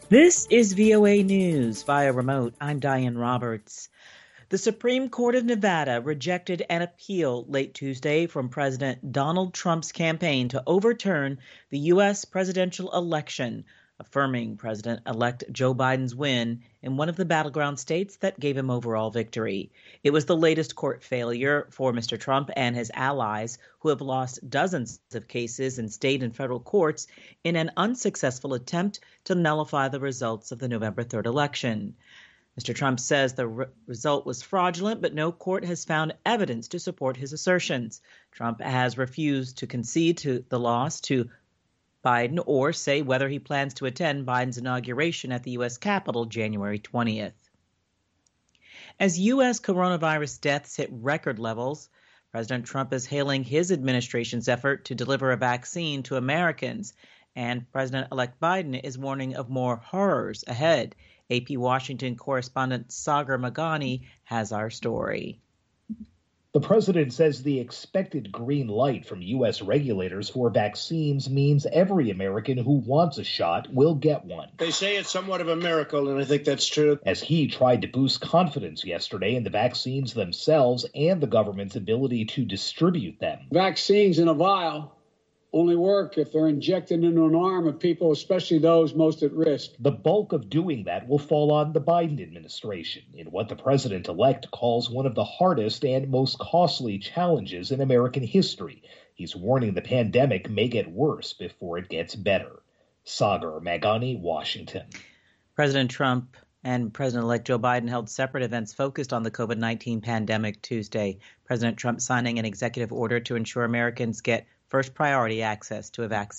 This is VOA News via remote. I'm Diane Roberts. The Supreme Court of Nevada rejected an appeal late Tuesday from President Donald Trump's campaign to overturn the U.S. presidential election, affirming President-elect Joe Biden's win in one of the battleground states that gave him overall victory. It was the latest court failure for Mr. Trump and his allies, who have lost dozens of cases in state and federal courts in an unsuccessful attempt to nullify the results of the November 3rd election. Mr. Trump says the result was fraudulent, but no court has found evidence to support his assertions. Trump has refused to concede to the loss to Biden or say whether he plans to attend Biden's inauguration at the U.S. Capitol January 20th. As U.S. coronavirus deaths hit record levels, President Trump is hailing his administration's effort to deliver a vaccine to Americans, and President-elect Biden is warning of more horrors ahead. AP Washington correspondent Sagar Meghani has our story. The president says the expected green light from U.S. regulators for vaccines means every American who wants a shot will get one. They say it's somewhat of a miracle, and I think that's true. As he tried to boost confidence yesterday in the vaccines themselves and the government's ability to distribute them. Vaccines in a vial only work if they're injected into an arm of people, especially those most at risk. The bulk of doing that will fall on the Biden administration in what the president-elect calls one of the hardest and most costly challenges in American history. He's warning the pandemic may get worse before it gets better. Sagar Meghani, Washington. President Trump and President-elect Joe Biden held separate events focused on the COVID-19 pandemic Tuesday. President Trump signing an executive order to ensure Americans get first priority access to a vaccine.